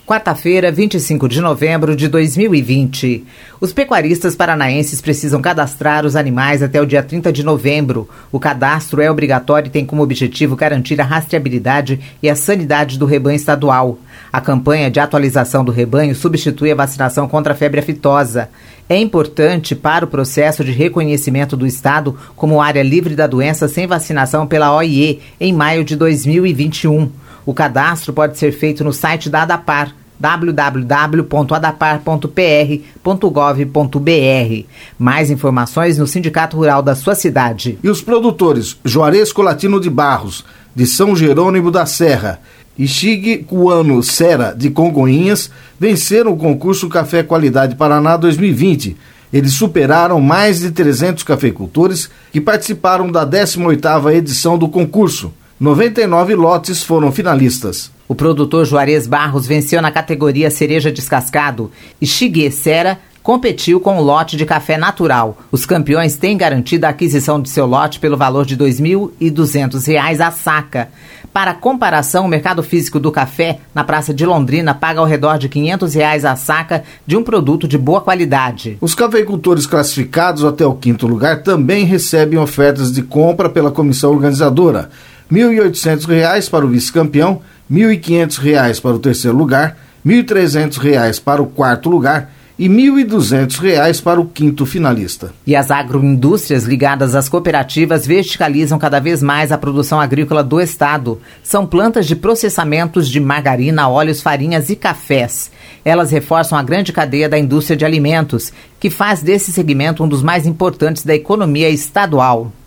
Quarta-feira, 25 de novembro de 2020. Os pecuaristas paranaenses precisam cadastrar os animais até o dia 30 de novembro. O cadastro é obrigatório e tem como objetivo garantir a rastreabilidade e a sanidade do rebanho estadual. A campanha de atualização do rebanho substitui a vacinação contra a febre aftosa. É importante para o processo de reconhecimento do Estado como área livre da doença sem vacinação pela OIE em maio de 2021. O cadastro pode ser feito no site da ADAPAR, www.adapar.pr.gov.br. Mais informações no Sindicato Rural da sua cidade. E os produtores Juarez Colatino de Barros, de São Jerônimo da Serra, e Chig Cuano Sera, de Congonhas, venceram o concurso Café Qualidade Paraná 2020. Eles superaram mais de 300 cafeicultores que participaram da 18ª edição do concurso. 99 lotes foram finalistas. O produtor Juarez Barros venceu na categoria cereja descascado e Chiguê Sera competiu com o lote de café natural. Os campeões têm garantida a aquisição de seu lote pelo valor de R$ 2.200 a saca. Para comparação, o mercado físico do café na Praça de Londrina paga ao redor de R$ 500 a saca de um produto de boa qualidade. Os cafeicultores classificados até o 5º lugar também recebem ofertas de compra pela comissão organizadora. R$ 1.800 para o vice-campeão, R$ 1.500 para o 3º lugar, R$ 1.300 para o 4º lugar e R$ 1.200 para o 5º finalista. E as agroindústrias ligadas às cooperativas verticalizam cada vez mais a produção agrícola do estado. São plantas de processamentos de margarina, óleos, farinhas e cafés. Elas reforçam a grande cadeia da indústria de alimentos, que faz desse segmento um dos mais importantes da economia estadual.